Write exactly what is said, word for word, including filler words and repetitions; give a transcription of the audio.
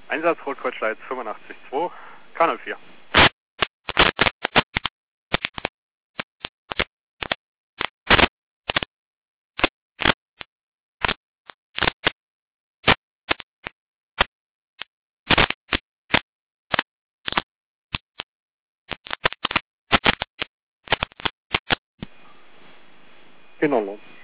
Einsatz Rotkreuzschleiz fünfundachtzig zwei, K null vier. In Ordnung.